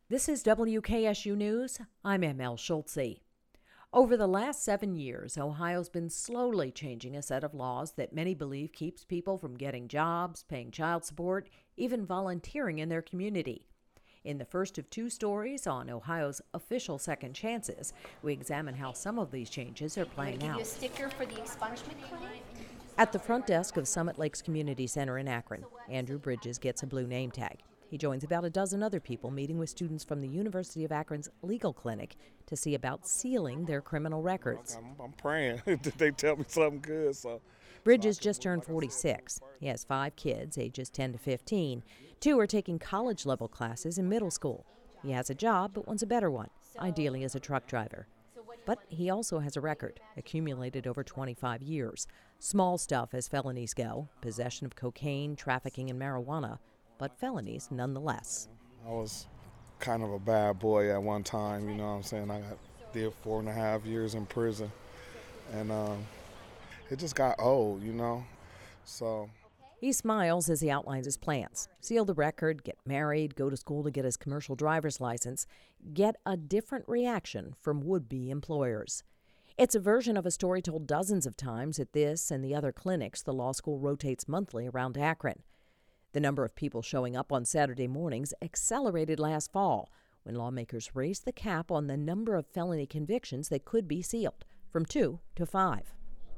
This is WKSU News. I'm ML Schultze. Over the last 7 years, Ohio's been slowly changing a set of laws that many believe keeps people from getting jobs, paying child support, even volunteering in their community. In the first of two stories on Ohio's official second chances, we examine how some of these changes are playing out. Give you a sticker for the expungement claim. At the front desk of Summit Lakes Community Center in Akron, Andrew Bridges gets a blue name tag. He joins about a dozen other people meeting with students from the University of Akron's legal clinic to see about sealing their criminal records. I'm praying that they tell me something good. Bridges just turned 46. He has 5 kids, ages 10 to 15. 2 are taking college-level classes in middle school. He has a job, but wants a better one, ideally as a truck driver. But he also has a record, accumulated over 25 years. Small stuff as felonies go, possession of cocaine, trafficking, and marijuana, but felonies nonetheless. I was kind of a bad boy at one time, you know what I'm saying? I did 4.5 years in prison, and it just got old, you know, so. He smiles as he outlines his plans. Seal the record, get married, go to school to get his commercial driver's license, get a different reaction from would-be employers. It's a version of a story told dozens of times at this and the other clinics the law school rotates monthly around Akron. The number of people showing up on Saturday mornings accelerated last fall when lawmakers raised the cap on the number of felony convictions that could be sealed from 2 to 5.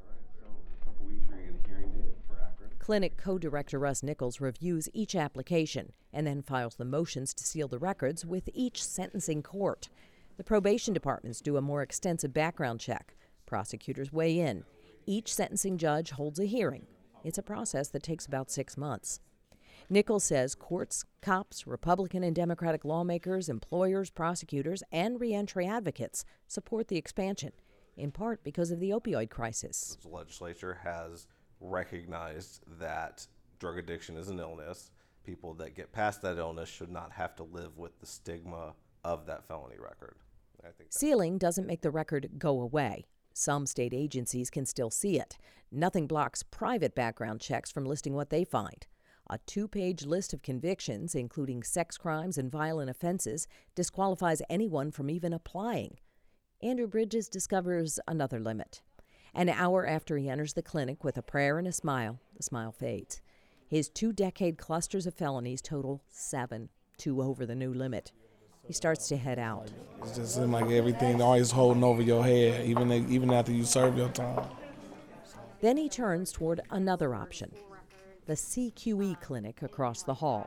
Clinic co-director Russ Nichols reviews each application and then files the motions to seal the records with each sentencing court. The probation departments do a more extensive background check. Prosecutors weigh in. Each sentencing judge holds a hearing. It's a process that takes about 6 months. Nichols says courts, cops, Republican and Democratic lawmakers, employers, prosecutors, and reentry advocates support the expansion, in part because of the opioid crisis. The legislature has recognized that drug addiction is an illness. People that get past that illness should not have to live with the stigma of that felony record. Sealing doesn't make the record go away. Some state agencies can still see it. Nothing blocks private background checks from listing what they find. A 2-page list of convictions, including sex crimes and violent offenses, disqualifies anyone from even applying. Andrew Bridges discovers another limit. An hour after he enters the clinic with a prayer and a smile, the smile fades. His 2-decade clusters of felonies total 7, 2 over the new limit. He starts to head out. It just seems like everything always holding over your head, even after you serve your time. Then he turns toward another option. The CQE clinic across the hall.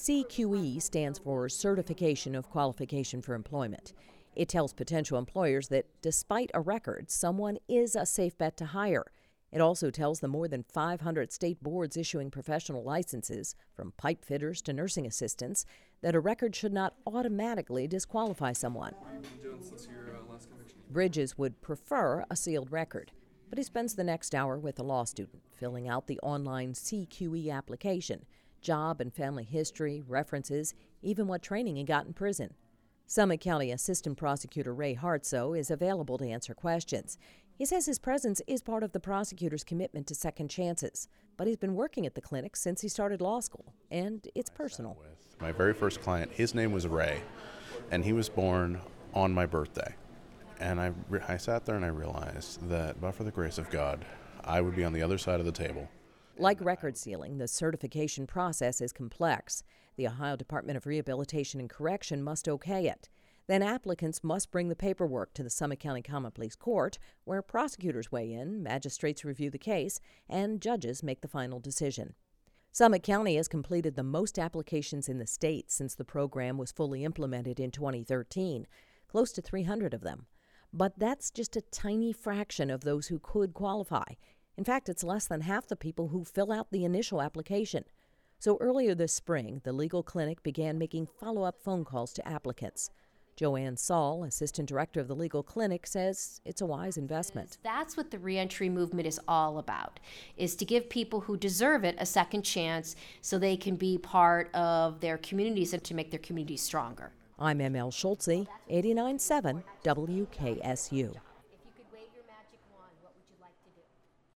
CQE stands for Certification of Qualification for Employment. It tells potential employers that despite a record, someone is a safe bet to hire. It also tells the more than 500 state boards issuing professional licenses, from pipe fitters to nursing assistants, that a record should not automatically disqualify someone. What have you been doing since your last conviction? Bridges would prefer a sealed record, but he spends the next hour with a law student, filling out the online CQE application, job and family history, references, even what training he got in prison. Summit County Assistant Prosecutor Ray Hartsoe is available to answer questions. He says his presence is part of the prosecutor's commitment to second chances, but he's been working at the clinic since he started law school, and it's personal. My very first client, his name was Ray, and he was born on my birthday. And I sat there and I realized that, but for the grace of God, I would be on the other side of the table. Like record sealing, the certification process is complex. The Ohio Department of Rehabilitation and Correction must okay it. Then applicants must bring the paperwork to the Summit County Common Pleas Court, where prosecutors weigh in, magistrates review the case, and judges make the final decision. Summit County has completed the most applications in the state since the program was fully implemented in 2013, close to 300 of them. But that's just a tiny fraction of those who could qualify. In fact, it's less than half the people who fill out the initial application. So earlier this spring, the legal clinic began making follow-up phone calls to applicants. Joanne Saul, assistant director of the legal clinic, says it's a wise investment. That's what the reentry movement is all about, is to give people who deserve it a second chance so they can be part of their communities and to make their communities stronger. I'm ML Schultze, 89.7 WKSU.